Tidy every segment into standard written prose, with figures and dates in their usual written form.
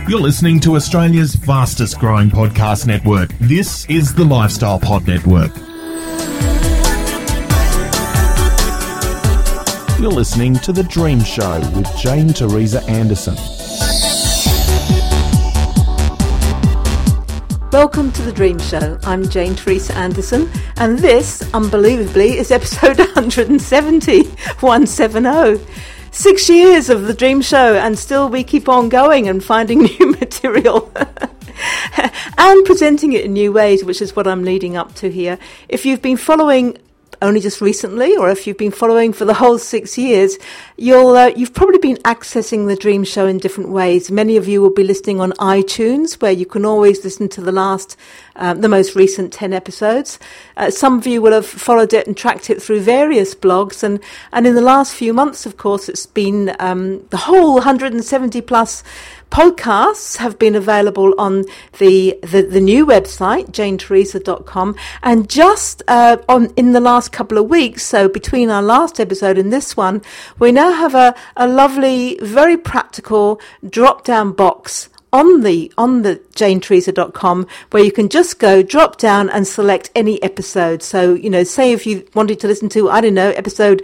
You're listening to Australia's fastest growing podcast network. This is the Lifestyle Pod Network. You're listening to The Dream Show with Jane Teresa Anderson. Welcome to The Dream Show. I'm Jane Teresa Anderson, and this, unbelievably, is episode 170. 6 years of The Dream Show, and still we keep on going and finding new material and presenting it in new ways, which is what I'm leading up to here. If you've been following only just recently, or if you've been following for the whole 6 years, you've probably been accessing The Dream Show in different ways. Many of you will be listening on iTunes, where you can always listen to the most recent 10 episodes. Some of you will have followed it and tracked it through various blogs, and in the last few months, of course, it's been the whole 170 plus podcasts have been available on the new website, janeteresa.com, and just in the last couple of weeks, so between our last episode and this one, we now have a lovely, very practical drop-down box on the janeteresa.com, where you can just go drop down and select any episode. So, say if you wanted to listen to, episode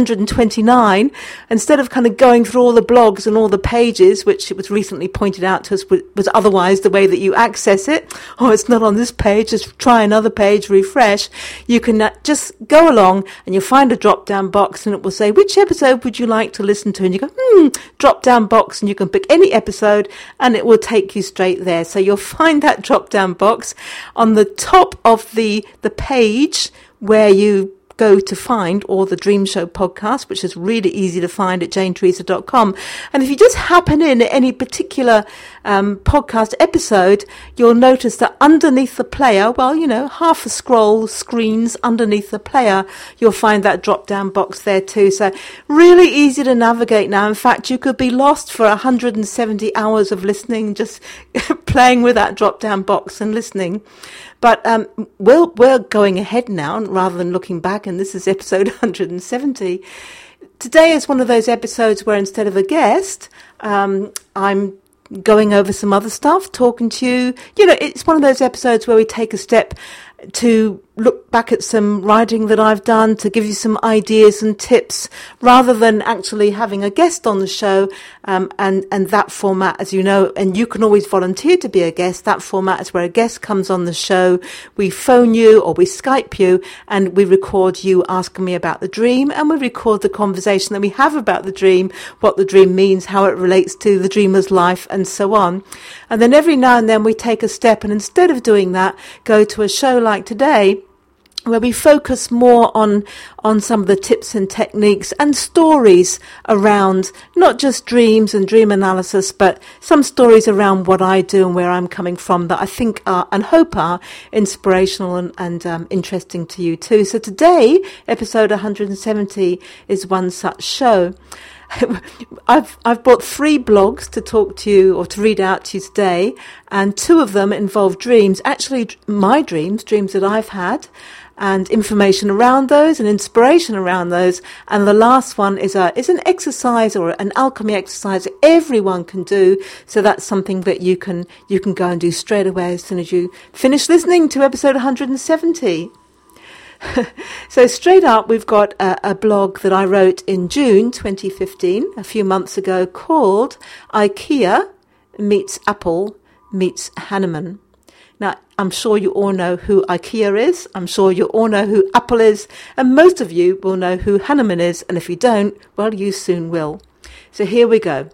129, instead of kind of going through all the blogs and all the pages, which it was recently pointed out to us was otherwise the way that you access it. Oh, it's not on this page, just try another page, refresh. You can just go along and you'll find a drop down box, and it will say, which episode would you like to listen to? And you go, drop down box, and you can pick any episode and it will take you straight there. So you'll find that drop down box on the top of the page where you go to find all the Dream Show podcasts, which is really easy to find at janeteresa.com. And if you just happen in at any particular podcast episode, you'll notice that underneath the player, half a scroll screens underneath the player, you'll find that drop down box there too. So really easy to navigate now. In fact, you could be lost for 170 hours of listening, just playing with that drop down box and listening. But we're going ahead now rather than looking back, and this is episode 170. Today is one of those episodes where instead of a guest, I'm going over some other stuff, talking to you. It's one of those episodes where we take a step to look back at some writing that I've done, to give you some ideas and tips, rather than actually having a guest on the show. And that format, as you know, and you can always volunteer to be a guest. That format is where a guest comes on the show. We phone you or we Skype you, and we record you asking me about the dream, and we record the conversation that we have about the dream, what the dream means, how it relates to the dreamer's life, and so on. And then every now and then we take a step, and instead of doing that, go to a show like today, where we focus more on some of the tips and techniques and stories around not just dreams and dream analysis, but some stories around what I do and where I'm coming from that I think are and hope are inspirational and interesting to you too. So today, episode 170 is one such show. I've brought 3 blogs to talk to you or to read out to you today, and 2 of them involve dreams, actually my dreams that I've had, and information around those and inspiration around those. And the last one is an exercise or an alchemy exercise that everyone can do. So that's something that you can go and do straight away as soon as you finish listening to episode 170. So straight up, we've got a blog that I wrote in June 2015, a few months ago, called IKEA meets Apple meets Hahnemann. Now, I'm sure you all know who IKEA is. I'm sure you all know who Apple is. And most of you will know who Hahnemann is. And if you don't, well, you soon will. So here we go.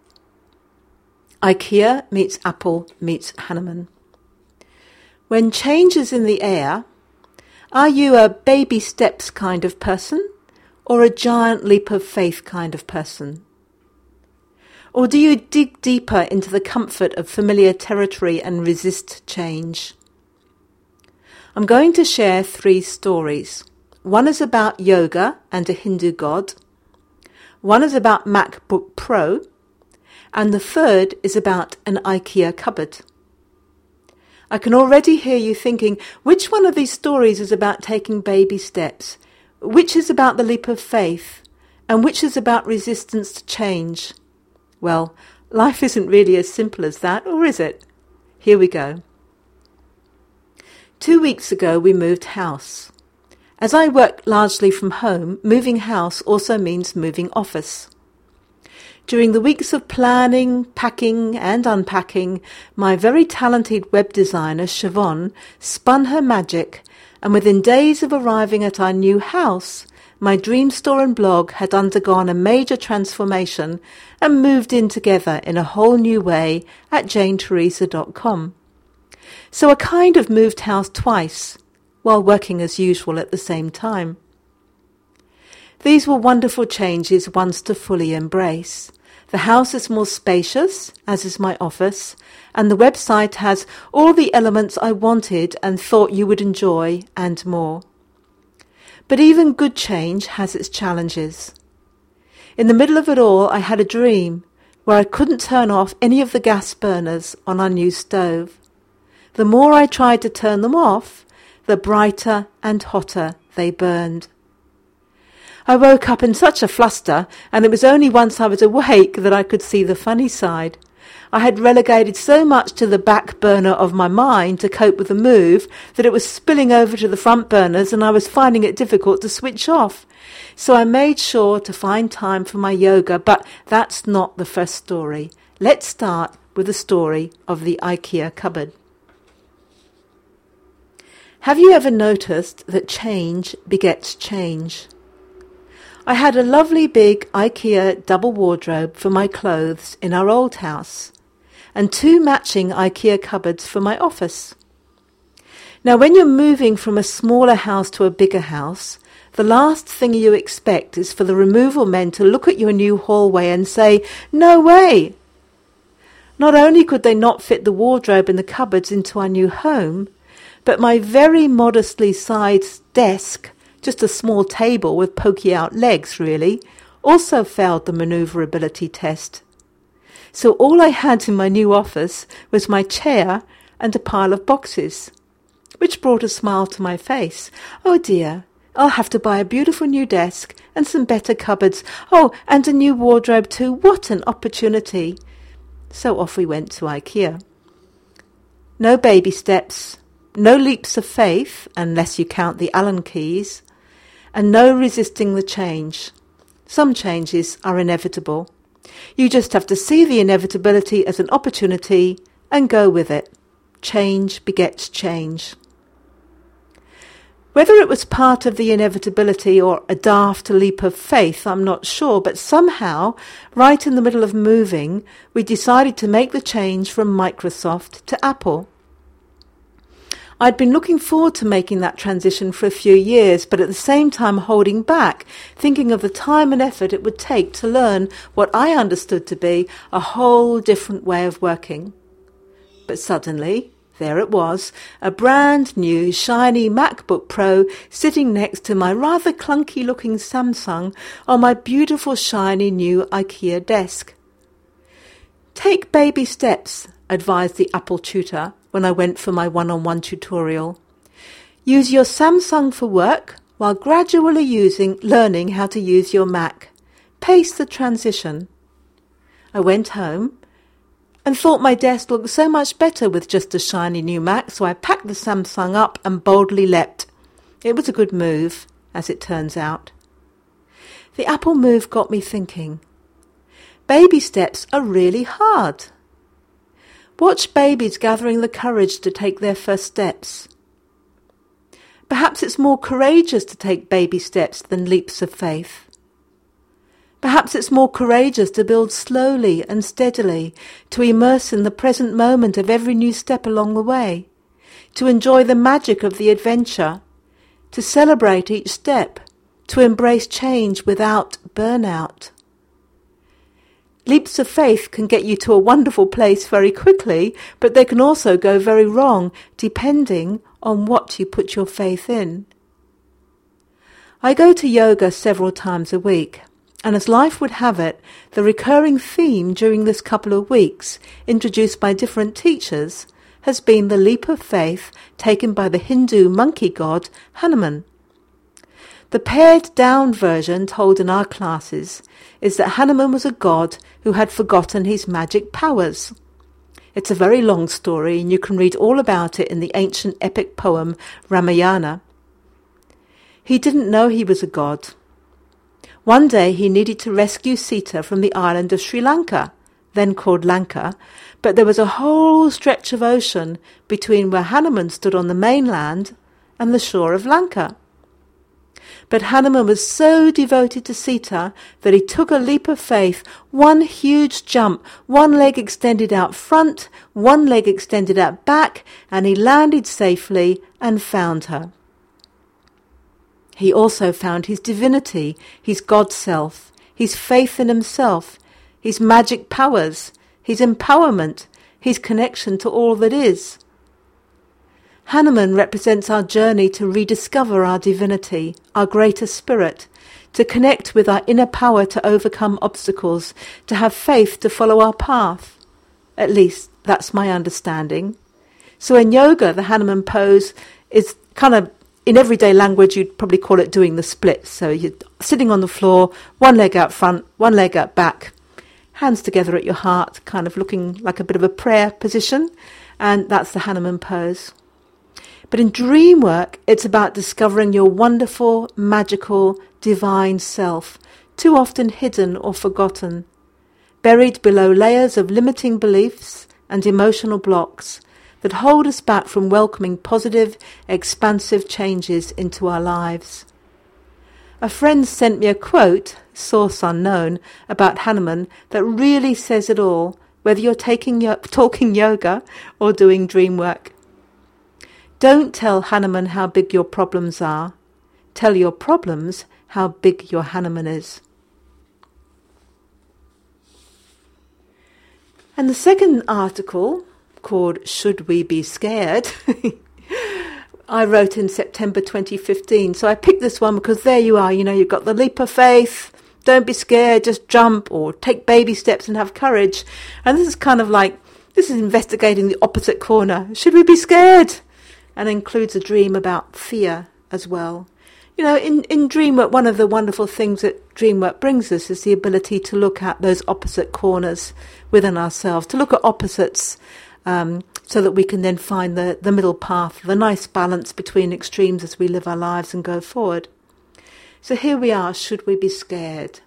IKEA meets Apple meets Hahnemann. When change is in the air, are you a baby steps kind of person or a giant leap of faith kind of person? Or do you dig deeper into the comfort of familiar territory and resist change? I'm going to share 3 stories. One is about yoga and a Hindu god. One is about MacBook Pro. And the third is about an IKEA cupboard. I can already hear you thinking, which one of these stories is about taking baby steps? Which is about the leap of faith? And which is about resistance to change? Well, Life isn't really as simple as that, or is it? Here we go. 2 weeks ago we moved house. As I work largely from home, moving house also means moving office. During the weeks of planning, packing and unpacking, my very talented web designer Siobhan spun her magic, and within days of arriving at our new house, my dream store and blog had undergone a major transformation and moved in together in a whole new way at JaneTheresa.com. So I kind of moved house twice, while working as usual at the same time. These were wonderful changes once to fully embrace. The house is more spacious, as is my office, and the website has all the elements I wanted and thought you would enjoy and more. But even good change has its challenges. In the middle of it all, I had a dream where I couldn't turn off any of the gas burners on our new stove. The more I tried to turn them off, the brighter and hotter they burned. I woke up in such a fluster, and it was only once I was awake that I could see the funny side. I had relegated so much to the back burner of my mind to cope with the move that it was spilling over to the front burners, and I was finding it difficult to switch off. So I made sure to find time for my yoga, but that's not the first story. Let's start with the story of the IKEA cupboard. Have you ever noticed that change begets change? I had a lovely big IKEA double wardrobe for my clothes in our old house, and 2 matching IKEA cupboards for my office. Now, when you're moving from a smaller house to a bigger house, the last thing you expect is for the removal men to look at your new hallway and say, "No way!" Not only could they not fit the wardrobe and the cupboards into our new home, but my very modestly sized desk, just a small table with pokey out legs really, also failed the manoeuvrability test. So all I had in my new office was my chair and a pile of boxes, which brought a smile to my face. Oh dear, I'll have to buy a beautiful new desk and some better cupboards. Oh, and a new wardrobe too. What an opportunity. So off we went to IKEA. No baby steps. No leaps of faith, unless you count the Allen keys, and no resisting the change. Some changes are inevitable. You just have to see the inevitability as an opportunity and go with it. Change begets change. Whether it was part of the inevitability or a daft leap of faith, I'm not sure, but somehow, right in the middle of moving, we decided to make the change from Microsoft to Apple. I'd been looking forward to making that transition for a few years, but at the same time holding back, thinking of the time and effort it would take to learn what I understood to be a whole different way of working. But suddenly, there it was, a brand new shiny MacBook Pro sitting next to my rather clunky looking Samsung on my beautiful shiny new IKEA desk. "Take baby steps," advised the Apple tutor when I went for my one-on-one tutorial. "Use your Samsung for work while gradually learning how to use your Mac. Pace the transition." I went home and thought my desk looked so much better with just a shiny new Mac, so I packed the Samsung up and boldly leapt. It was a good move, as it turns out. The Apple move got me thinking. Baby steps are really hard. Watch babies gathering the courage to take their first steps. Perhaps it's more courageous to take baby steps than leaps of faith. Perhaps it's more courageous to build slowly and steadily, to immerse in the present moment of every new step along the way, to enjoy the magic of the adventure, to celebrate each step, to embrace change without burnout. Leaps of faith can get you to a wonderful place very quickly, but they can also go very wrong, depending on what you put your faith in. I go to yoga several times a week, and as life would have it, the recurring theme during this couple of weeks, introduced by different teachers, has been the leap of faith taken by the Hindu monkey god Hanuman. The pared-down version told in our classes is that Hanuman was a god who had forgotten his magic powers. It's a very long story, and you can read all about it in the ancient epic poem Ramayana. He didn't know he was a god. One day he needed to rescue Sita from the island of Sri Lanka, then called Lanka, but there was a whole stretch of ocean between where Hanuman stood on the mainland and the shore of Lanka. But Hanuman was so devoted to Sita that he took a leap of faith, one huge jump, one leg extended out front, one leg extended out back, and he landed safely and found her. He also found his divinity, his God self, his faith in himself, his magic powers, his empowerment, his connection to all that is. Hanuman represents our journey to rediscover our divinity, our greater spirit, to connect with our inner power to overcome obstacles, to have faith to follow our path. At least, that's my understanding. So in yoga, the Hanuman pose is kind of, in everyday language, you'd probably call it doing the splits. So you're sitting on the floor, one leg out front, one leg out back, hands together at your heart, kind of looking like a bit of a prayer position. And that's the Hanuman pose. But in dream work, it's about discovering your wonderful, magical, divine self, too often hidden or forgotten, buried below layers of limiting beliefs and emotional blocks that hold us back from welcoming positive, expansive changes into our lives. A friend sent me a quote, source unknown, about Hanuman that really says it all, whether you're talking yoga or doing dream work. Don't tell Hanuman how big your problems are. Tell your problems how big your Hanuman is. And the second article, called Should We Be Scared, I wrote in September 2015. So I picked this one because there you are, you've got the leap of faith. Don't be scared, just jump or take baby steps and have courage. And this is kind of like, this is investigating the opposite corner. Should we be scared? And includes a dream about fear as well. In dream work, one of the wonderful things that dream work brings us is the ability to look at those opposite corners within ourselves, to look at opposites, so that we can then find the middle path, the nice balance between extremes as we live our lives and go forward. So here we are, should we be scared?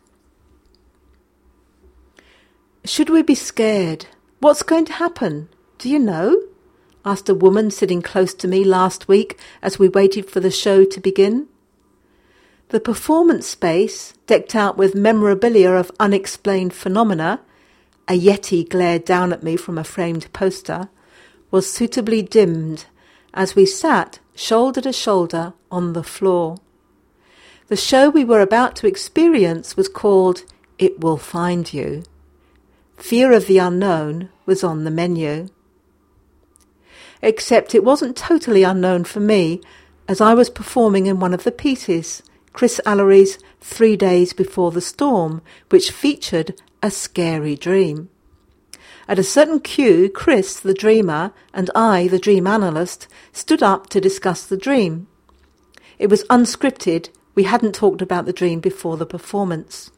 Should we be scared? What's going to happen? Do you know? Asked a woman sitting close to me last week as we waited for the show to begin. The performance space, decked out with memorabilia of unexplained phenomena, a yeti glared down at me from a framed poster, was suitably dimmed as we sat shoulder to shoulder on the floor. The show we were about to experience was called It Will Find You. Fear of the unknown was on the menu. Except it wasn't totally unknown for me, as I was performing in one of the pieces, Chris Allery's 3 Days Before the Storm, which featured a scary dream. At a certain cue, Chris, the dreamer, and I, the dream analyst, stood up to discuss the dream. It was unscripted. We hadn't talked about the dream before the performance.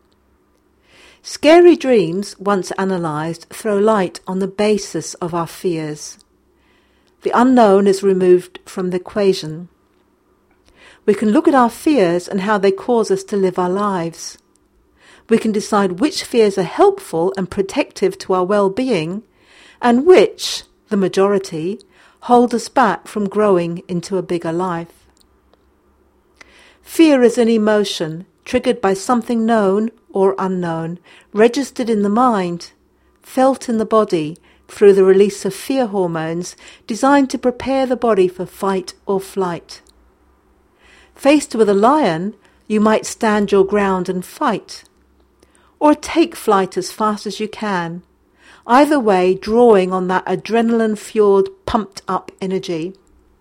Scary dreams, once analysed, throw light on the basis of our fears. The unknown is removed from the equation. We can look at our fears and how they cause us to live our lives. We can decide which fears are helpful and protective to our well-being, and which, the majority, hold us back from growing into a bigger life. Fear is an emotion triggered by something known or unknown, registered in the mind, felt in the body, through the release of fear hormones designed to prepare the body for fight or flight. Faced with a lion, you might stand your ground and fight, or take flight as fast as you can, either way drawing on that adrenaline-fueled, pumped-up energy.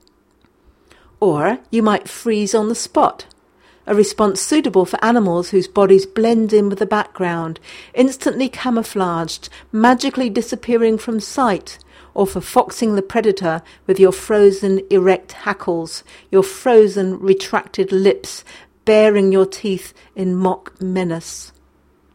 Or you might freeze on the spot, a response suitable for animals whose bodies blend in with the background, instantly camouflaged, magically disappearing from sight, or for foxing the predator with your frozen erect hackles, your frozen retracted lips, baring your teeth in mock menace.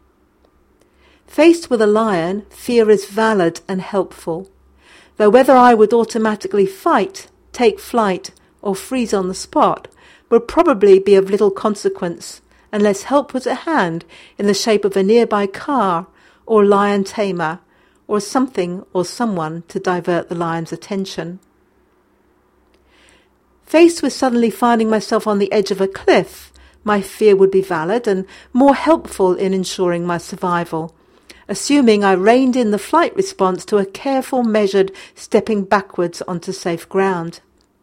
Faced with a lion, fear is valid and helpful, though whether I would automatically fight, take flight, or freeze on the spot would probably be of little consequence unless help was at hand in the shape of a nearby car or lion tamer, or something or someone to divert the lion's attention. Faced with suddenly finding myself on the edge of a cliff, my fear would be valid and more helpful in ensuring my survival, assuming I reined in the flight response to a careful, measured stepping backwards onto safe ground.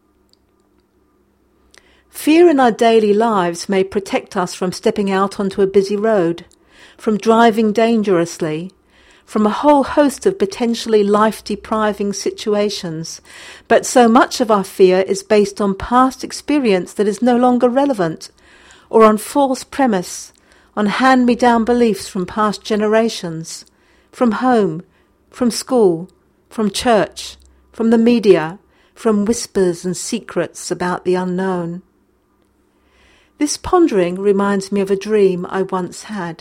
Fear in our daily lives may protect us from stepping out onto a busy road, from driving dangerously, from a whole host of potentially life-depriving situations, but so much of our fear is based on past experience that is no longer relevant, or on false premise, on hand-me-down beliefs from past generations, from home, from school, from church, from the media, from whispers and secrets about the unknown. This pondering reminds me of a dream I once had.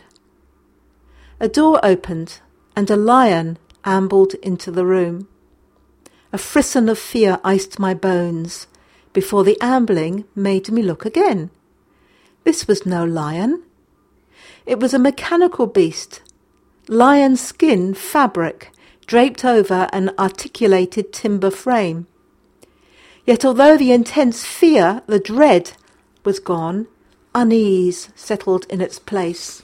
A door opened, and a lion ambled into the room. A frisson of fear iced my bones, before the ambling made me look again. This was no lion. It was a mechanical beast, lion skin fabric draped over an articulated timber frame. Yet although the intense fear, the dread, was gone, unease settled in its place.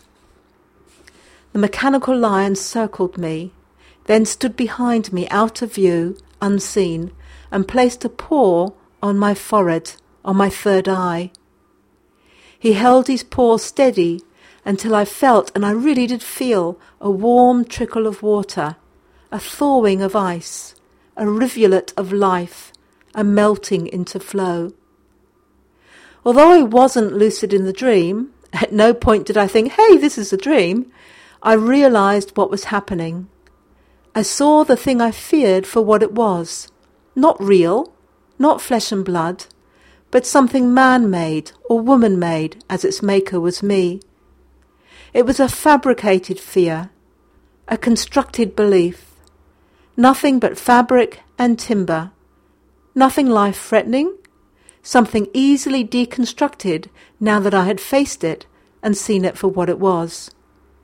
The mechanical lion circled me, then stood behind me out of view, unseen, and placed a paw on my forehead, on my third eye. He held his paw steady until I felt, and I really did feel, a warm trickle of water, a thawing of ice, a rivulet of life, a melting into flow. Although I wasn't lucid in the dream, at no point did I think, hey, this is a dream, I realized what was happening. I saw the thing I feared for what it was, not real, not flesh and blood, but something man-made or woman-made as its maker was me. It was a fabricated fear, a constructed belief, nothing but fabric and timber, nothing life-threatening, something easily deconstructed now that I had faced it and seen it for what it was.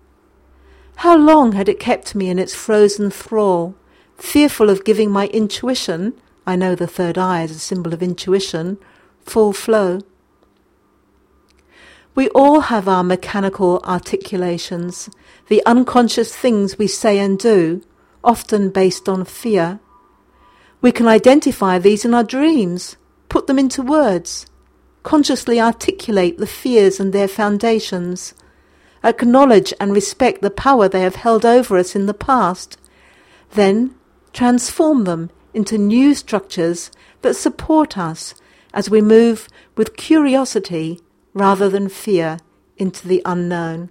How long had it kept me in its frozen thrall, fearful of giving my intuition, I know the third eye is a symbol of intuition, full flow? We all have our mechanical articulations, the unconscious things we say and do, often based on fear. We can identify these in our dreams, put them into words, consciously articulate the fears and their foundations, acknowledge and respect the power they have held over us in the past, then transform them into new structures that support us as we move with curiosity rather than fear into the unknown.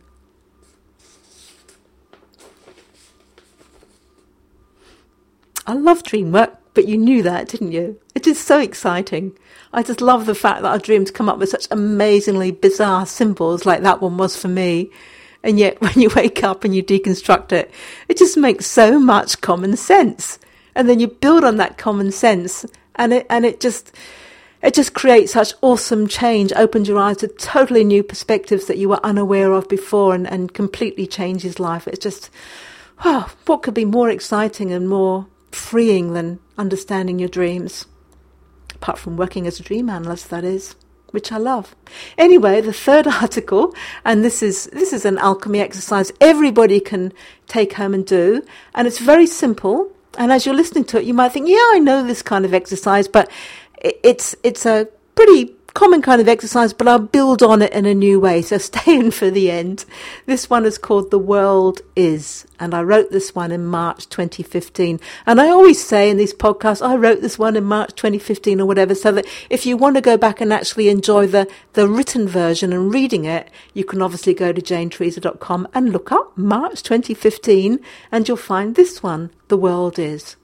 I love dream work, but you knew that, didn't you? It is so exciting. I just love the fact that our dreams come up with such amazingly bizarre symbols like that one was for me. And yet when you wake up and you deconstruct it, it just makes so much common sense. And then you build on that common sense and it just creates such awesome change, opens your eyes to totally new perspectives that you were unaware of before and completely changes life. It's just, wow, what could be more exciting and more freeing than understanding your dreams? Apart from working as a dream analyst, that is, which I love. Anyway, the third article, and this is an alchemy exercise everybody can take home and do, and it's very simple. And as you're listening to it, you might think, yeah, I know this kind of exercise, but it's a pretty common kind of exercise, but I'll build on it in a new way. So stay in for the end. This one is called The World Is, and I wrote this one in March 2015. And I always say in these podcasts, I wrote this one in March 2015 or whatever, so that if you want to go back and actually enjoy the written version and reading it, you can obviously go to JaneTheresa.com and look up March 2015, and you'll find this one, The World Is.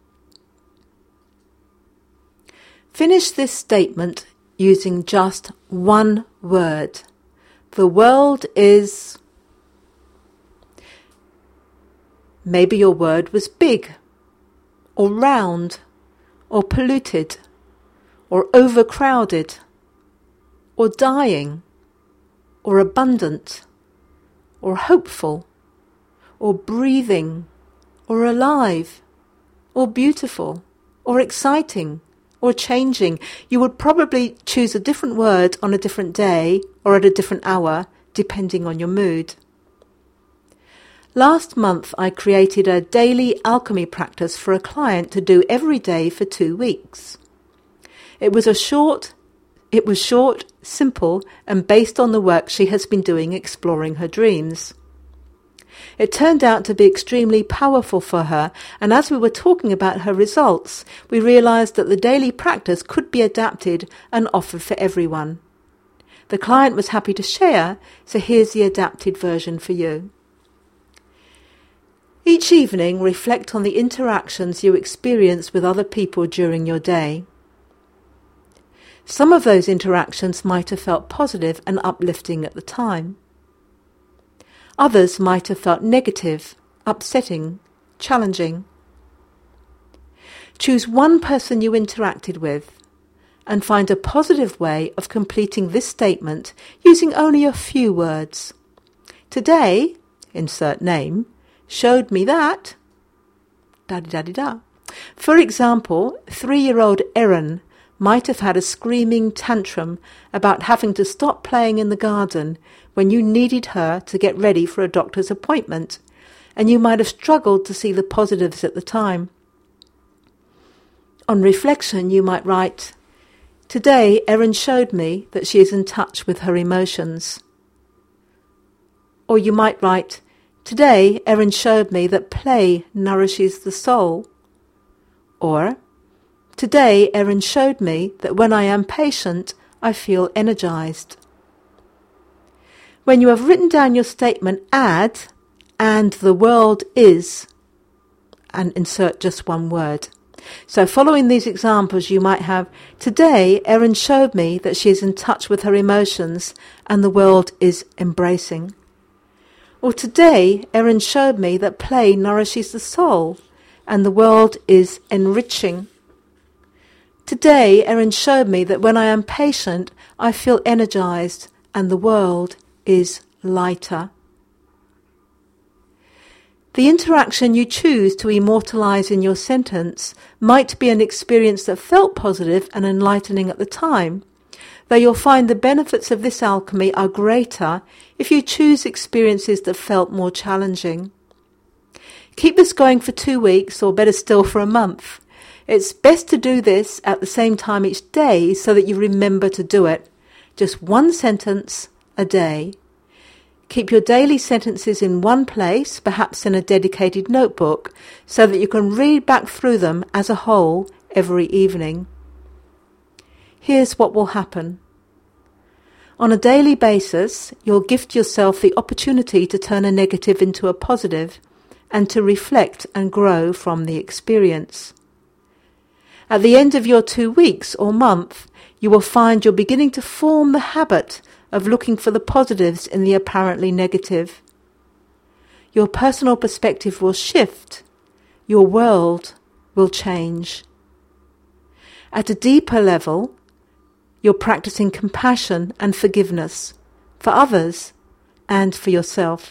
Finish this statement using just one word. The world is... Maybe your word was big, or round, or polluted, or overcrowded, or dying, or abundant, or hopeful, or breathing, or alive, or beautiful, or exciting, or changing. You would probably choose a different word on a different day or at a different hour, depending on your mood. Last month, I created a daily alchemy practice for a client to do every day for 2 weeks. It was short, simple, and based on the work she has been doing exploring her dreams. It turned out to be extremely powerful for her, and as we were talking about her results, we realized that the daily practice could be adapted and offered for everyone. The client was happy to share, so here's the adapted version for you. Each evening, reflect on the interactions you experience with other people during your day. Some of those interactions might have felt positive and uplifting at the time. Others might have felt negative, upsetting, challenging. Choose one person you interacted with and find a positive way of completing this statement using only a few words. Today, insert name, showed me that, da-da-da-da-da. For example, 3-year-old Erin might have had a screaming tantrum about having to stop playing in the garden when you needed her to get ready for a doctor's appointment, and you might have struggled to see the positives at the time. On reflection, you might write, "Today, Erin showed me that she is in touch with her emotions." Or you might write, "Today, Erin showed me that play nourishes the soul." Or, "Today, Erin showed me that when I am patient, I feel energized." When you have written down your statement, add, "and the world is," and insert just one word. So following these examples, you might have, "Today, Erin showed me that she is in touch with her emotions and the world is embracing." Or, "Today, Erin showed me that play nourishes the soul and the world is enriching." "Today, Erin showed me that when I am patient, I feel energized and the world is lighter." The interaction you choose to immortalize in your sentence might be an experience that felt positive and enlightening at the time, though you'll find the benefits of this alchemy are greater if you choose experiences that felt more challenging. Keep this going for 2 weeks, or better still for a month. It's best to do this at the same time each day so that you remember to do it. Just one sentence a day. Keep your daily sentences in one place, perhaps in a dedicated notebook, so that you can read back through them as a whole every evening. Here's what will happen. On a daily basis, you'll gift yourself the opportunity to turn a negative into a positive and to reflect and grow from the experience. At the end of your 2 weeks or month, you will find you're beginning to form the habit of looking for the positives in the apparently negative. Your personal perspective will shift. Your world will change. At a deeper level, you're practicing compassion and forgiveness for others and for yourself.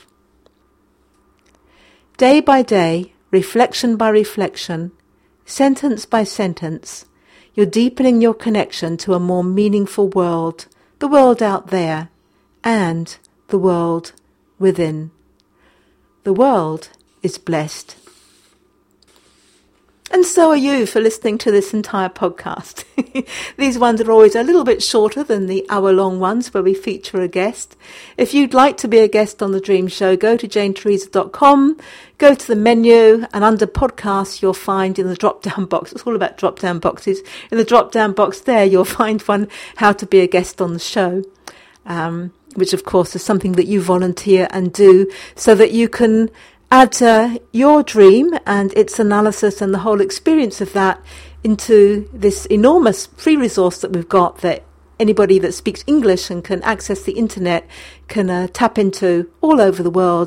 Day by day, reflection by reflection, sentence by sentence, you're deepening your connection to a more meaningful world, the world out there, and the world within. The world is blessed. And so are you for listening to this entire podcast. These ones are always a little bit shorter than the hour-long ones where we feature a guest. If you'd like to be a guest on The Dream Show, go to JaneTheresa.com, go to the menu, and under podcasts you'll find in the drop-down box, it's all about drop-down boxes, in the drop-down box there you'll find one, how to be a guest on the show, which of course is something that you volunteer and do so that you can add your dream and its analysis and the whole experience of that into this enormous free resource that we've got that anybody that speaks English and can access the internet can tap into all over the world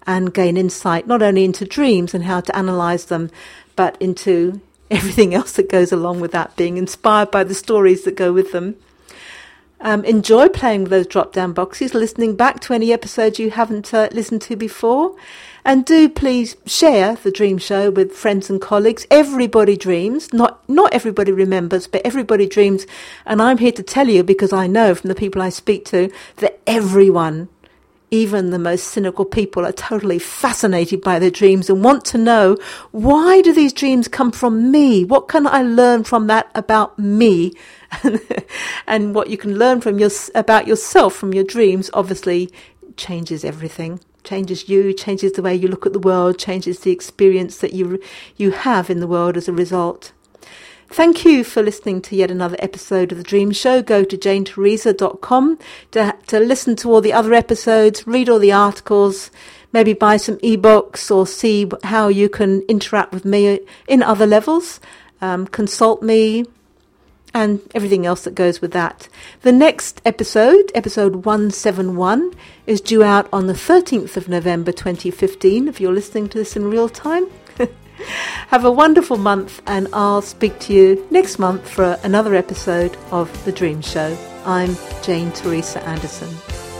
and gain insight not only into dreams and how to analyse them, but into everything else that goes along with that, being inspired by the stories that go with them. Enjoy playing with those drop-down boxes, listening back to any episodes you haven't listened to before. And do please share the Dream Show with friends and colleagues. Everybody dreams. Not everybody remembers, but everybody dreams. And I'm here to tell you, because I know from the people I speak to, that everyone, even the most cynical people, are totally fascinated by their dreams and want to know, why do these dreams come from me? What can I learn from that about me? And what you can learn from about yourself from your dreams obviously changes everything. Changes you, changes the way you look at the world, changes the experience that you have in the world as a result. Thank you for listening to yet another episode of The Dream Show. Go to JaneTheresa.com to listen to all the other episodes, read all the articles, maybe buy some ebooks or see how you can interact with me in other levels, consult me, and everything else that goes with that. The next episode 171, is due out on the 13th of November 2015, if you're listening to this in real time. Have a wonderful month, and I'll speak to you next month for another episode of The Dream Show. I'm Jane Theresa Anderson.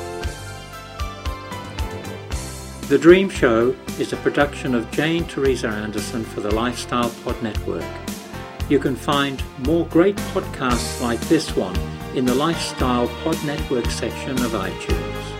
The Dream Show is a production of Jane Theresa Anderson for the Lifestyle Pod Network. You can find more great podcasts like this one in the Lifestyle Pod Network section of iTunes.